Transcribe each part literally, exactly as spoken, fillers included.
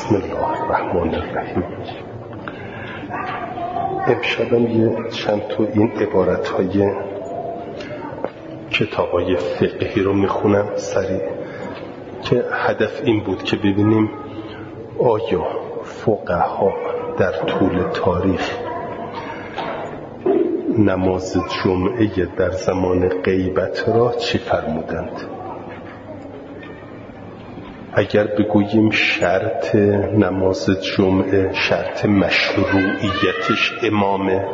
بسم الله الرحمن الرحیم. امشبم یه چند تا این عبارت‌های کتابای فقهی رو میخونم سریع که هدف این بود که ببینیم آیا فقها در طول تاریخ نماز جمعه در زمان غیبت را چی فرمودند. اگر بگوییم شرط نماز جمعه شرط مشروعیتش امامه،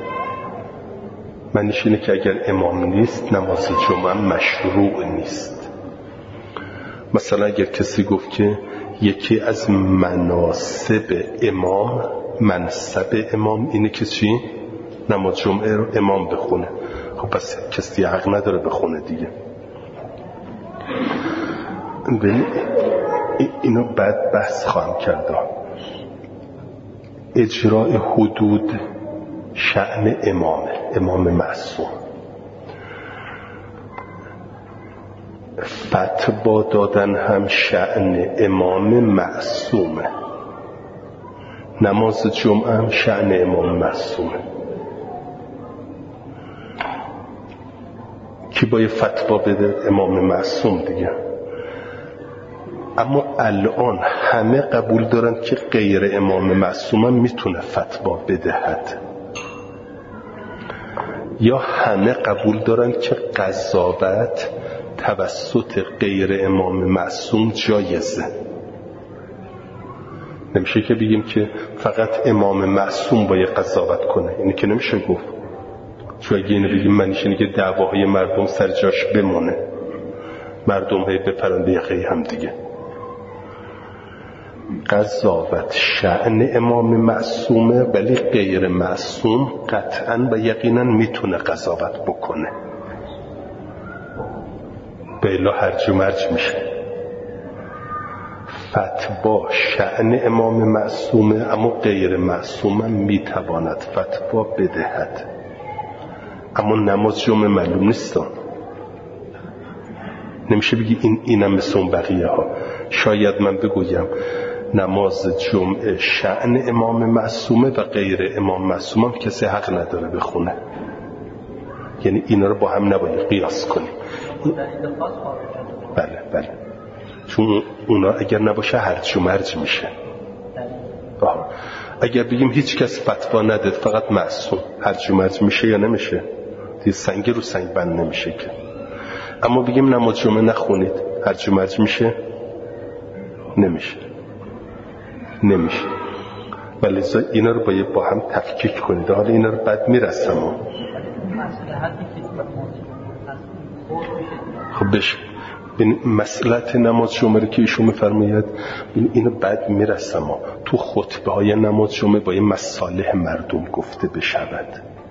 معنیش اینه که اگر امام نیست نماز جمعه مشروع نیست. مثلا اگر کسی گفت که یکی از مناسب امام منصب امام اینه که چی؟ نماز جمعه رو امام بخونه. خب پس کسی حق نداره بخونه دیگه. اینو بعد بحث خواهم کرد. اجراء حدود شأن امامه، امام معصوم. فتوا دادن هم شأن امام معصومه. نماز جمعه هم شأن امام معصومه. کی باید فتوا بده؟ امام معصوم دیگه. اما الان همه قبول دارن که غیر امام معصوم هم میتونه فتوا بدهد، یا همه قبول دارن که قضاوت توسط غیر امام معصوم جایزه. نمیشه که بگیم که فقط امام معصوم باید قضاوت کنه، اینی که نمیشه گفت. چون اگه اینو بگیم معنیش اینه که دعواهای مردم سر جاش بمونه، مردم هی بپرن به یقه هم دیگه. قضاوت شأن امام معصومه، ولی غیر معصوم قطعاً و یقیناً میتونه قضاوت بکنه. بلا هرج و مرج میشه. فتوا شأن امام معصومه، اما غیر معصوم میتواند فتوا بدهد. اما نماز جمعه معلوم نیستم. نمیشه بگی این اینم مثل اون بقیه ها. شاید من بگویم نماز جمعه شأن امام معصومه و غیر امام معصوم هم کسی حق نداره بخونه. یعنی اینا رو با هم نباید قیاس کنیم. بله بله، چون اونا اگر نباشه هرج و مرج میشه. آه. اگر بگیم هیچ کس فتوا نداد فقط معصوم، هرج و مرج میشه یا نمیشه؟ دیگه سنگ رو سنگ بند نمیشه که. اما بگیم نماز جمعه نخونید، هرج و مرج میشه؟ نمیشه نمیشه. ولی اینا رو باید با هم تفکیک کنید. حالا اینا رو بعد میرسم. خب بشه مسئلت نماز جمعه رو که ایشون میفرماید اینو بعد میرسم. تو خطبه های نماز جمعه باید مصالح مردم گفته بشود.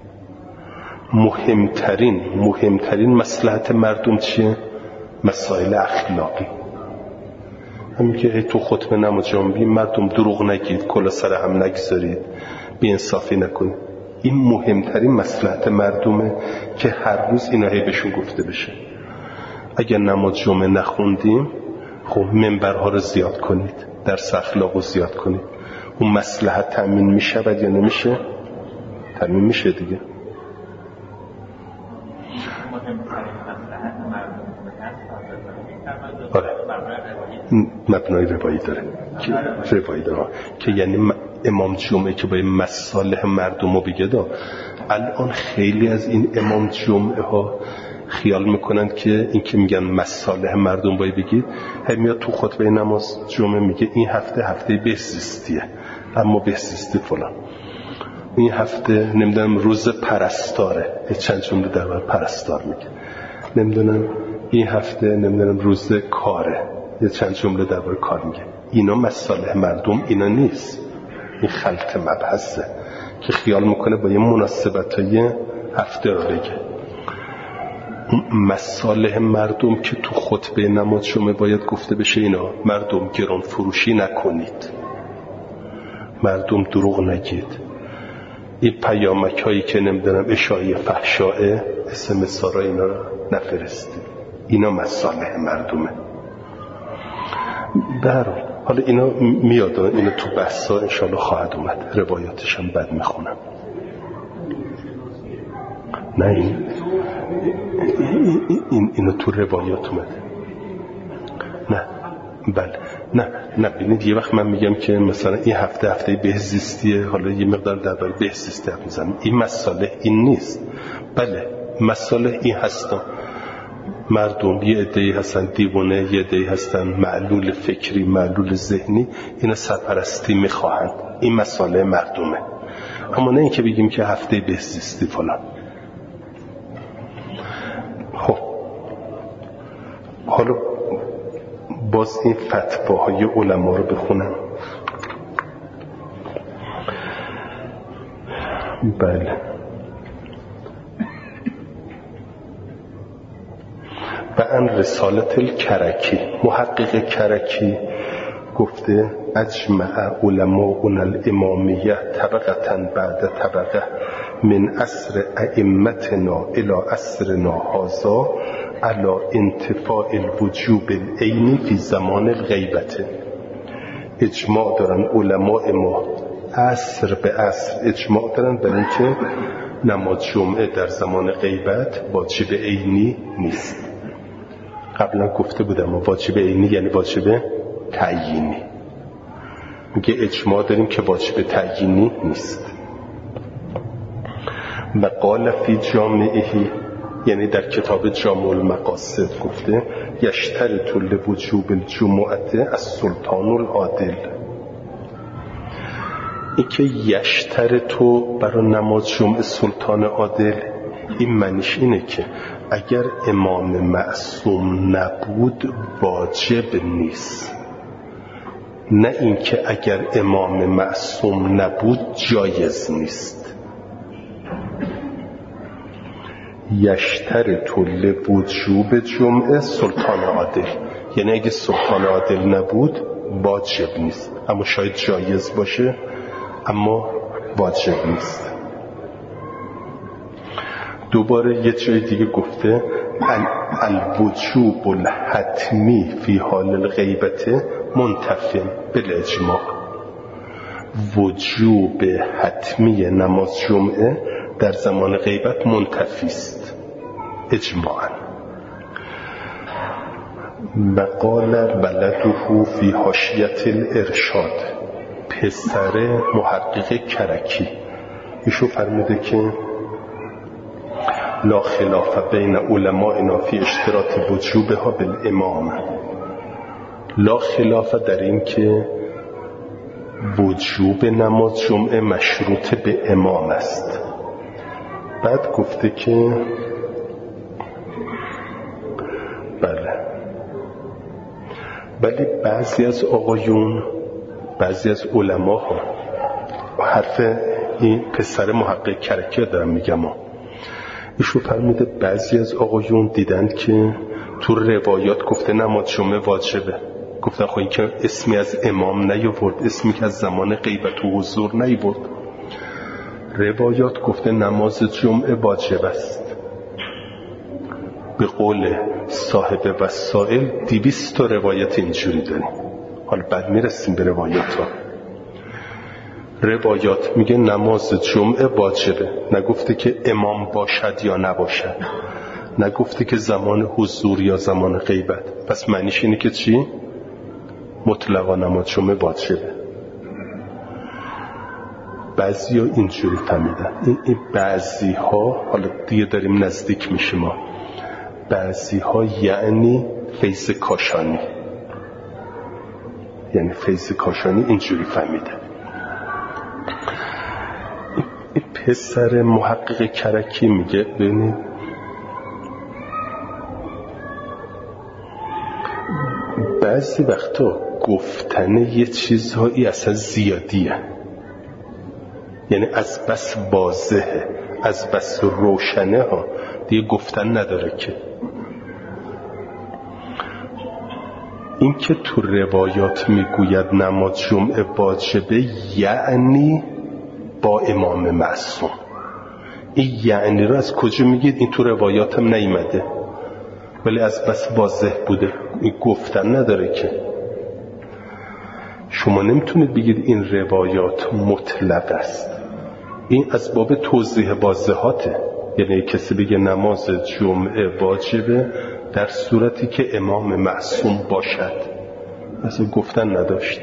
مهمترین مهمترین مصلحت مردم چیه؟ مسائل اخلاقی. همین که تو خطبه نماز جمعه مردم دروغ نگید، کلا سر هم نگذارید، بی‌انصافی نکنید. این مهمترین مصلحت مردمه که هر روز اینا هی بهشون گفته بشه. اگر نماز جمعه نخوندیم، خب منبرها رو زیاد کنید، درس اخلاق رو زیاد کنید. اون مصلحت تأمین میشه بعد یا نمیشه؟ تأمین میشه دیگه. آره. مبنای روایی داره که روایی داره که یعنی امام جمعه که باید مصالح مردم رو بگه. دا الان خیلی از این امام جمعه ها خیال میکنند که این که میگن مصالح مردم باید بگید، هم میاد تو خطبه نماز جمعه میگه این هفته هفته بهزیستیه، اما بهزیستی فلان. این هفته نمیدونم روز پرستاره، چند جمله در باره پرستار میگه. نمیدونم این هفته نمیدونم روز کاره، یه چند جمله در باره کار میگه. اینا مصالح مردم اینا نیست. این خلط مبحثه که خیال میکنه با یه مناسبتای هفته رو بگه. مصالح مردم که تو خطبه نماز جمعه باید گفته بشه اینا: مردم گران فروشی نکنید، مردم دروغ نگید، این پیامک هایی که نمیدونم اشاعه فحشائه اسم سارا اینا رو نفرستید. اینا مصالح مردمه. در حالا اینا میاد، اینا تو بحثا انشالله خواهد اومد. روایاتش هم بد میخونم. نه این این اینو تو روایات اومده. نه بله نه نه ببینید یه وقت من میگم که مثلا این هفته هفته بهزیستیه، حالا یه مقدار درباره بهزیستی حرف میزنم، این مسئله این نیست. بله مسئله این هستن، مردم یه عده‌ای هستن دیوانه، یه عده‌ای هستن معلول فکری، معلول ذهنی، اینا سرپرستی میخواهند، این مسئله مردمه. اما نه این که بگیم که هفته بهزیستی فلان. خب حالا باز این فتواهای علما رو بخونم. بله و ان رسالت الکرکی، محقق کرکی گفته اجمع علماء الامامیه طبقتا بعد طبقه من عصر ائمتنا الى عصرنا هذا على انتفاء الوجوب العینی فی زمان الغیبت. اجماع دارن علماء ما عصر به عصر، اجماع دارن برای اینکه نماز جمعه در زمان غیبت واجب عینی نیست. قبلا گفته بودم واجب عینی یعنی واجب تعیینی. میگه اجماع داریم که واجب تعیینی نیست. و قال فی جامعهی، یعنی در کتاب جامع المقاصد گفته یشترط لوجوب الجمعه السلطان العادل. این که یشترط برای نماز جمعه سلطان عادل، این معنیش اینه که اگر امام معصوم نبود واجب نیست، نه اینکه اگر امام معصوم نبود جایز نیست. یشترط لوجوب جمعه سلطان عادل، یعنی اگه سلطان عادل نبود واجب نیست، اما شاید جایز باشه اما واجب نیست. دوباره یه جای دیگه گفته الوجوب الحتمی فی حال الغیبت منتفی بالاجماع. وجوب حتمی نماز جمعه در زمان غیبت منتفی است اجماعا. و قال ولده فی حاشیة الارشاد، پسر محقق کرکی ایشو فرموده که لا خلاف بین علمائنا فی اشتراط وجوبها بالامام. لا خلاف در این که وجوب نماز جمعه مشروط به امام است. بعد گفته که بله ولی بعضی از آقایون، بعضی از علما ها، حرف این پسر محقق کرکی دارم میگم ها، ایشو فرموده بعضی از آقایون دیدن که تو روایات گفته نماز جمعه واجبه، گفتن خب این که اسمی از امام نیاورد، اسمی که از زمان غیبت و حضور نیاورد، روایات گفته نماز جمعه واجب است. به قول صاحب وسائل دویست تا روایت اینجوری داریم. حالا بعد میرسیم به روایات ها. روایات میگه نماز جمعه واجبه، نگفته که امام باشد یا نباشد، نگفته که زمان حضور یا زمان غیبت. پس معنیش اینه که چی؟ مطلقا نماز جمعه واجبه. بعضی ها اینجوری فهمیدن. این, این بعضی ها، حالا دیگه داریم نزدیک میشیم ما، بعضی ها یعنی فیض کاشانی، یعنی فیض کاشانی اینجوری فهمیده. این پسر محقق کرکی میگه ببینید بعضی وقتا گفتن یه چیزهایی اصلا زیادیه، یعنی از بس واضحه، از بس روشنه ها دیگه گفتن نداره که. این که تو روایات میگوید نماز جمعه واجبه یعنی با امام معصوم، این یعنی رو از کجا میگید؟ این تو روایات هم نیامده ولی از بس واضح بوده، این گفتن نداره که. شما نمیتونید بگید این روایات مطلق است. این از باب توضیح واضحاته. یعنی کسی بگه نماز جمعه واجبه در صورتی که امام معصوم باشد، مثلا گفتن نداشت.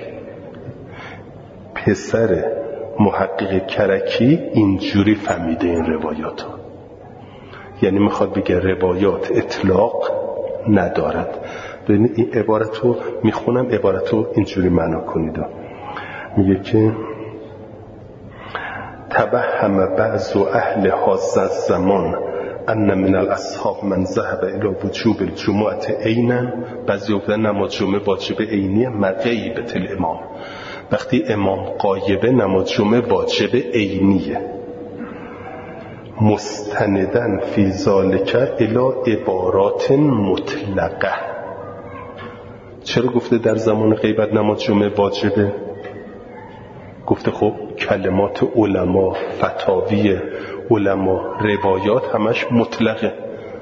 پسر محقق کرکی اینجوری فهمیده این روایات ها، یعنی میخواد بگه روایات اطلاق ندارد. ببینید این عبارت رو میخونم، عبارت رو اینجوری معنا کنید. میگه که تبهم بعض اهل هذا الزمان ان من الاصحاب من ذهب الى وجوب الجمعه عینا. بعضی گفتن نماز جمعه واجب عینیه مغیبت الامام، وقتی امام غایبه نماز جمعه واجب عینیه. مستندن فی ذالک الی عبارات مطلقه. چرا گفته در زمان غیبت نماز جمعه واجبه؟ گفته خب کلمات علما، فتاوی علما، روایات همش مطلقه.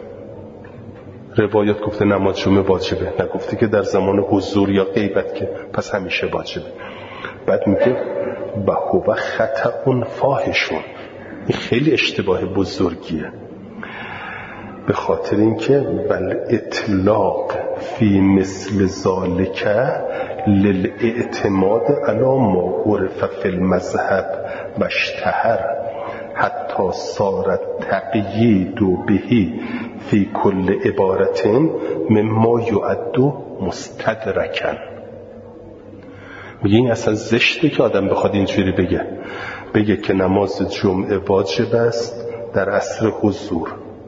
روایات گفته نماز جمعه واجبه، نگفته که در زمان حضور یا غیبت که پس همیشه واجبه. بعد میگه و هو خطأ فاحشون. این خیلی اشتباه بزرگیه، به خاطر اینکه بل اطلاق فی مثل ذالک للاعتماد علی ما عرف فی المذهب و اشتهر حتی صارت تقیید بهی فی کل عبارت مما یعد مستدرکن. میگه این اصلا زشته که آدم بخواد اینجوری بگه بگه که نماز جمعه واجب است در عصر حضور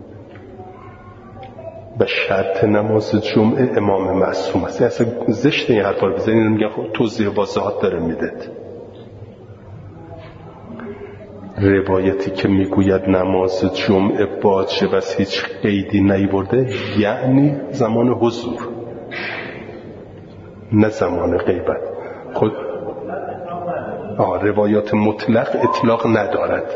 و شرط نماز جمعه امام معصوم است. اصلا زشته این حرفا رو بزنید. میگن خب توضیح واضحات داره میدید. روایتی که میگوید نماز جمعه واجب است هیچ قیدی نیورده، یعنی زمان حضور نه زمان غیبت. خود آه روایات مطلق اطلاق ندارد.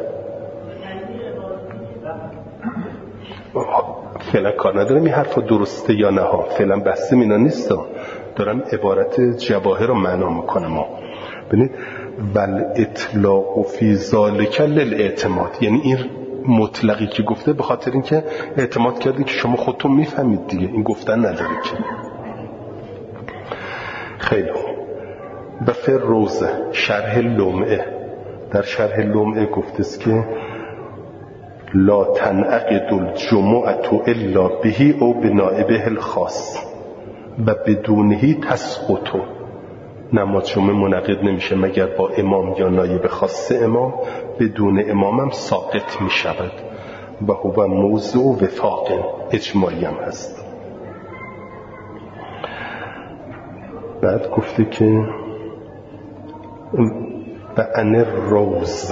فعلا کار ندارم این حرفا درسته یا نه ها، فعلا بحثم اینا نیست، دارم عبارت جواهر رو معنا میکنم. ببینید بل اطلاق فی ذالک للاعتماد، یعنی این مطلقی که گفته به خاطر اینکه اعتماد کرده که شما خودتون میفهمید دیگه، این گفتن نداره که. خیلی خوب. بفر روزه شرح لمعه، در شرح لمعه گفته است که لا تنعقد الجمعة الا به او بنائبه الخاص و بدونه تسقط. نماز جمعه منعقد نمیشه مگر با امام یا نایب خاص امام، بدون امام هم ساقط میشود و هو موضوع وفاق اجماعی هم هست. بعد گفته که و ان روز،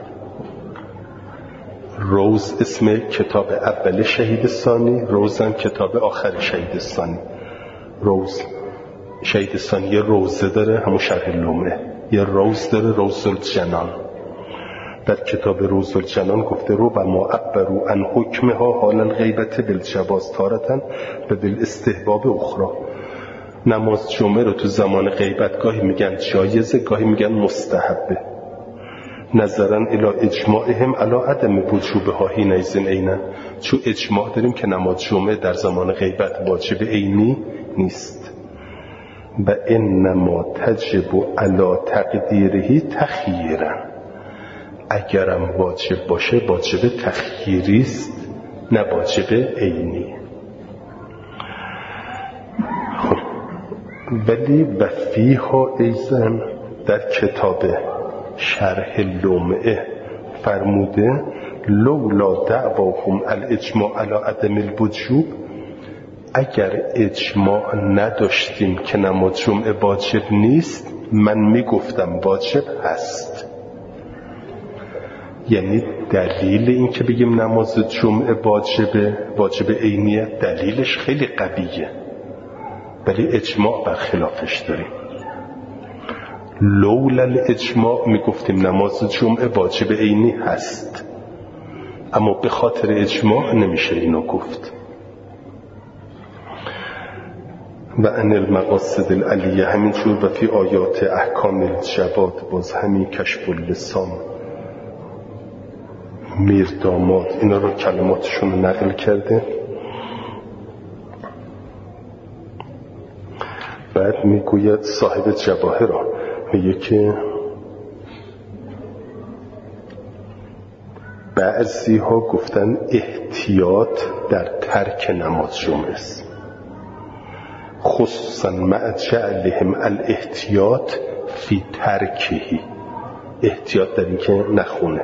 روز اسم کتاب اول شهید ثانی، روز هم کتاب آخر شهید ثانی. روز شهید ثانی یه روزه داره، همون شرح لمعه، یه روز داره، روز الجنان. در کتاب روز الجنان گفته رو و ما عبرو عن حکمها حال الغیبت بالجواز تارتن و بالاستحباب اخرى. نماز جمعه رو تو زمان غیبت گاهی میگن جایزه، گاهی میگن مستحبه، نظرن الی اجماعهم علی عدم وجوبها حینئذ عینا. چون اجماع داریم که نماز جمعه در زمان غیبت واجب عینی نیست. و انما تجب علی تقدیره تخییرا، اگرم واجب باشه واجب تخییری است نه واجب عینی. خب ولی و فیها ایضا در کتاب شرح لمعه فرموده لولا دعواهم الاجماع علی عدم الوجوب، اگر اجماع نداشتیم که نماز جمعه واجب نیست من میگفتم واجب هست. یعنی دلیل این که بگیم نماز جمعه واجبه، واجب عینیه، دلیلش خیلی قویه، ولی اجماع برخلافش داریم. لولا الاجماع میگفتیم نماز جمعه واجب عینی هست، اما به خاطر اجماع نمیشه اینو گفت. و ان المقاصد العلیه همینجور. و فی آیات احکام الجواد باز همین کشف اللسان میر داماد اینا رو کلماتشون رو نقل کرده. بعد میگوید صاحب جواهر را میگه که بعضی ها گفتن احتیاط در ترک نماز جمعه است، خصوصا مع جعلهم الاحتیاط فی ترکهی، احتیاط در این که نخونه.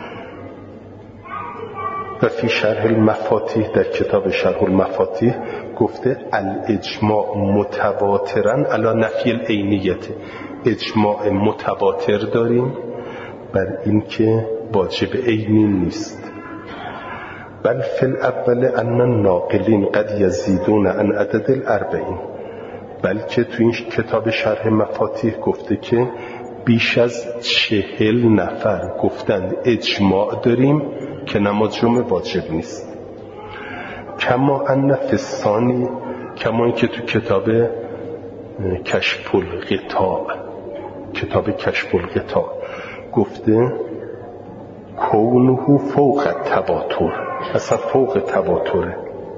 و فی شرح المفاتیح در کتاب شرح المفاتیح گفته الاجماع متواترن علی نفی العینیت، اجماع متواتر داریم بر این که واجب عینی نیست. بل فی الاول ان الناقلین قد یزیدون عن عدد الاربعین، بلکه تو این کتاب شرح مفاتیح گفته که بیش از چهل نفر گفتند اجماع داریم که نماز جمعه واجب نیست. کما ان فی الثانی، کما این که تو کتاب کشف الغطاء کتاب کشف الغطاء گفته کونه فوق التواتر، اصلا فوق تواتره،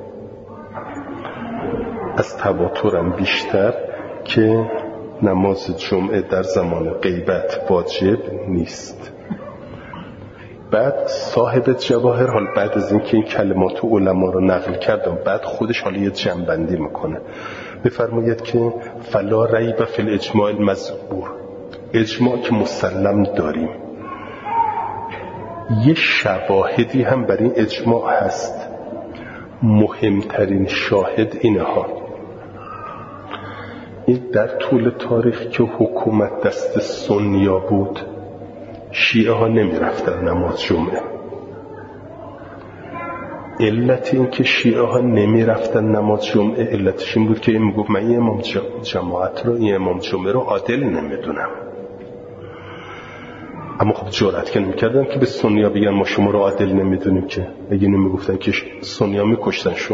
از تواترم بیشتر که نماز جمعه در زمان غیبت واجب نیست. بعد صاحب جواهر حال بعد از اینکه این کلمات علما رو نقل کردم بعد خودش حالا یه جنبندی میکنه، بفرماید که فلا ریب فی الاجماع المذکور، اجماع که مسلم داریم، یه شواهدی هم بر این اجماع هست. مهمترین شاهد اینها، این در طول تاریخ که حکومت دست سنیا بود شیعه ها نمی رفتن نماز جمعه. علت این که شیعه ها نمی رفتن نماز جمعه علتش این بود که این میگفت من این امام جماعت رو این امام جمعه رو عادل نمیدونم. اما خب جرأت که نمی‌کردن که به سنیا بگن ما شما رو عادل نمیدونیم، که اگه نمیگفتن که سنیا میکشتن شو.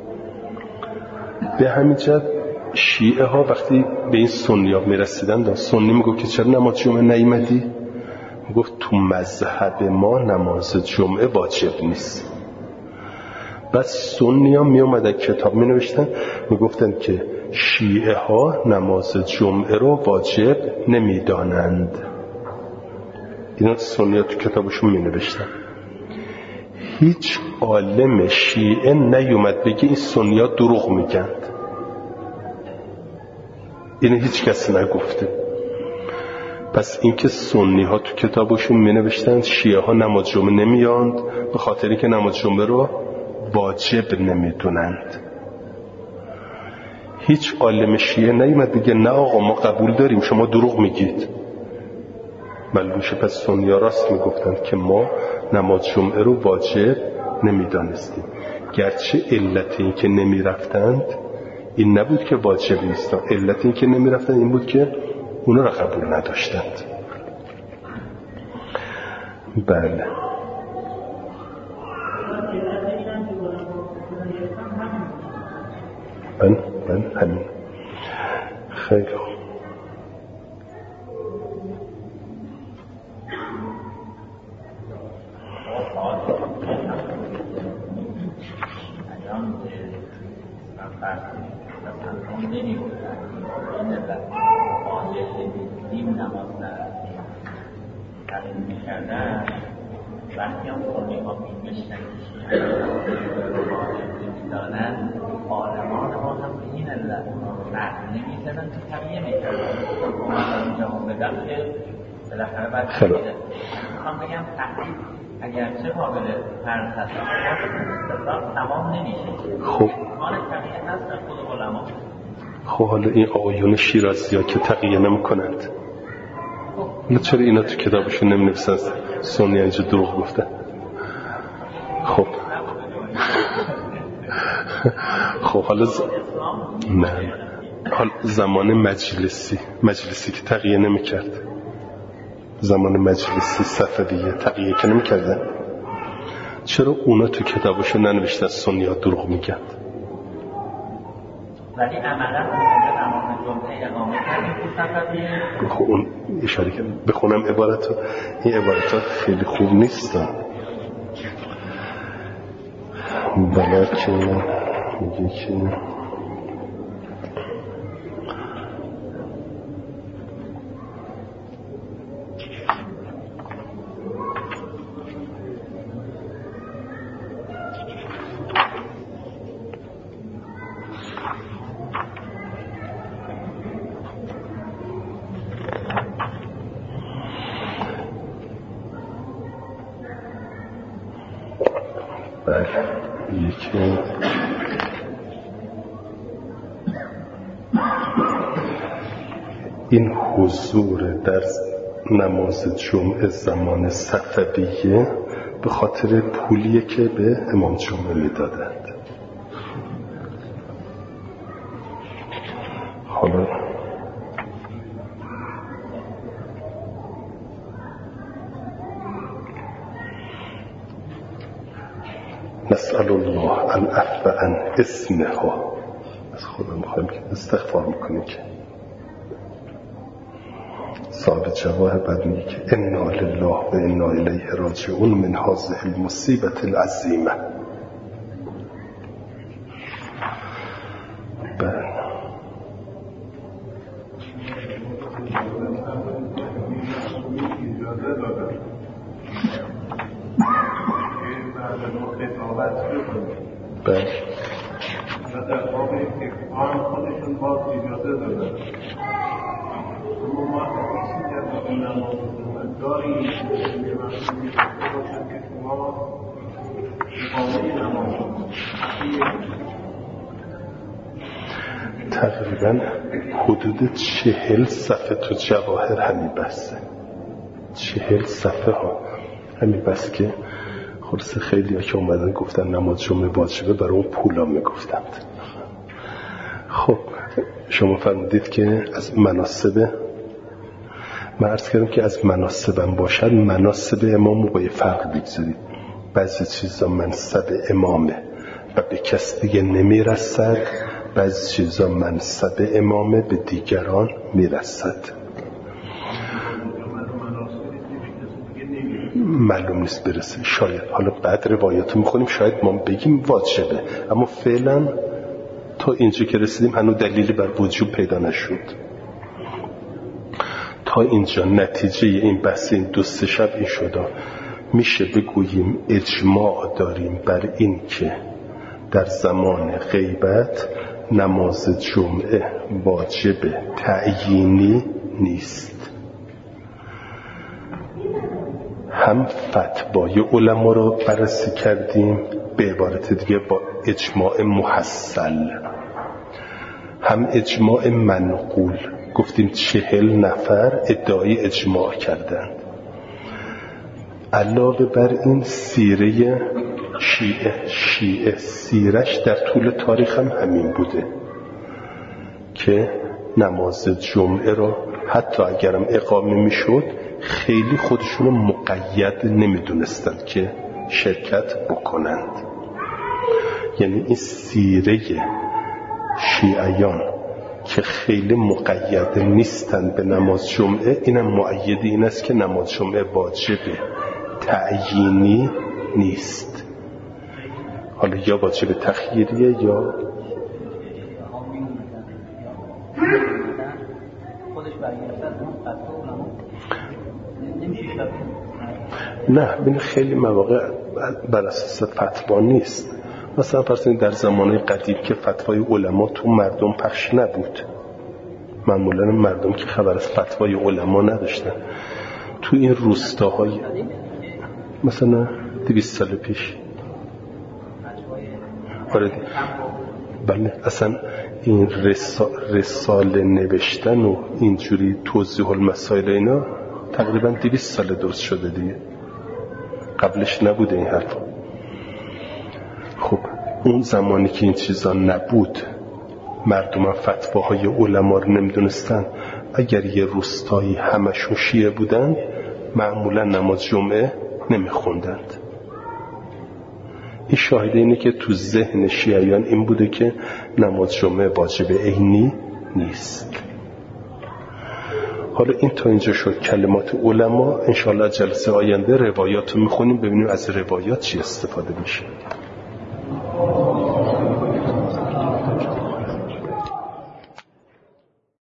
به همین جهت شیعه ها وقتی به این سنیا میرسیدن سنی میگفت که چرا نماز جمعه نیامدی؟ میگفت تو مذهب ما نماز جمعه واجب نیست. بس سنیا میومدن کتاب مینوشتن میگفتن که شیعه ها نماز جمعه رو واجب نمیدانند. اینا سنیا تو کتابشون می نوشتن. هیچ عالم شیعه نیومد بگه این سنیا دروغ میگند، اینو هیچ کسی نگفته. پس اینکه سنی ها تو کتابشون می نوشتن شیعه ها نماز جمعه نمیاند به خاطری که نماز جمعه رو واجب نمیدونند. هیچ عالم شیعه نیومد بگه نه آقا ما قبول داریم شما دروغ میگید. معلوم شه پس سنیا راست میگفتند که ما نماز جمعه رو واجب نمیدانستیم، گرچه علت این که نمیرفتند این نبود که واجب نیست، علت این که نمیرفتند این بود که اونا را قبول نداشتند. بله بله بله همین. خیلی خوب. وقتی هم کنی ها میگشتن میدانن آلمان ما هم به این علت رد نمیزنن که طبیعه میکردن اومدن جواب بدن که بالاخره باید میدن. میخوام بگم تحقیق اگرچه قابل فرض هست استدلال تمام نمیشه. خب مال طبیعه هست در خود علما. خب حالا این آقایون شیرازی ها که تقیه نمی کنند نه چرا اینا تو کتابشون نمی نویسن سنی اینجا دروغ گفته؟ خب خب حالا ز... نه حالا زمان مجلسی مجلسی که تقیه نمی کرد، زمان مجلسی صفویه تقیه که نمی کردن، چرا اونا تو کتابشون ننوشتن سنی ها دروغ میگن؟ ولی عملا اونجا نماز جمعه اقامه کردیم تو صفویه. خب اون اشاره که بخونم عبارتو، این عبارتها خیلی خوب نیستن. بلکه میگه که یکی این حضور در نماز جمعه زمان صفویه به خاطر پولیه که به امام جمعه میدادند. حالا نسأل الله العفو عن اسمها، از خدا میخوایم که استغفار میکنیم که صاحب جواهر بعد میگه که انا لله و انا الیه راجعون من هذه المصیبت العظیمه. بله و در باب اکرام خودشون باز اجازه دادن. اما ما تحصیل در باب نماز داریم به مفهومی باشد که شما اقامه نماز تقریبا حدود چهل صفحه تو جواهر همین بسته، چهل صفحه ها همین بس که خلاصه خیلی ها که اومدن گفتن نماز جمعه واجبه برای اون پولا میگفتند. خب شما فرمودید که از مناسب، من عرض کردم که از مناسبم باشد، مناسب امامو با یه فرق بگذارید. بعضی چیزا منصب امامه و به کس دیگه نمیرسد، بعضی چیزا منصب امامه به دیگران میرسد. معلوم نیست برسه، شاید حالا بعد روایاتو میخونیم شاید ما بگیم واجبه، اما فعلا تا اینجا که رسیدیم هنوز دلیلی بر وجوب پیدا نشد. تا اینجا نتیجه این بحث این دو سه شب این شده میشه بگوییم اجماع داریم بر این که در زمان غیبت نماز جمعه واجب تعیینی نیست. هم فتوای علما رو بررسی کردیم، به عبارت دیگه با اجماع محصل، هم اجماع منقول، گفتیم چهل نفر ادعای اجماع کردند. علاوه بر این سیره شیعه شیعه سیرش در طول تاریخ هم همین بوده که نماز جمعه رو حتی اگرم اقامه میشد خیلی خودشونو مقید نمیدونستند که شرکت بکنند. یعنی این سیره شیعیان که خیلی مقید نیستند به نماز جمعه، اینم مؤید این است که نماز جمعه واجبه تعیینی نیست. حالا یا واجب تخییریه یا نه. ببین خیلی مواقع بر اساس فتوا نیست. مثلا فرض در زمانه قدیم که فتوای علما تو مردم پخش نبود، معمولا مردم که خبر از فتوای علما نداشتن، تو این روستاهای مثلا دویست سال پیش آره بله اصلا این رسا... رساله نوشتن و اینجوری توضیح المسائل اینا تقریبا دویست سال درست شده دیگه، قبلش نبوده این حرف. خب اون زمانی که این چیزا نبود، مردم فتواهای علما رو نمیدونستن، اگر یه روستایی همشون شیعه بودن معمولا نماز جمعه نمیخوندند. این شاهده اینه که تو ذهن شیعیان این بوده که نماز جمعه واجب عینی نیست. حالا این تا اینجا شد کلمات علما. انشاءالله جلسه آینده روایات رو میخونیم ببینیم از روایات چی استفاده میشه.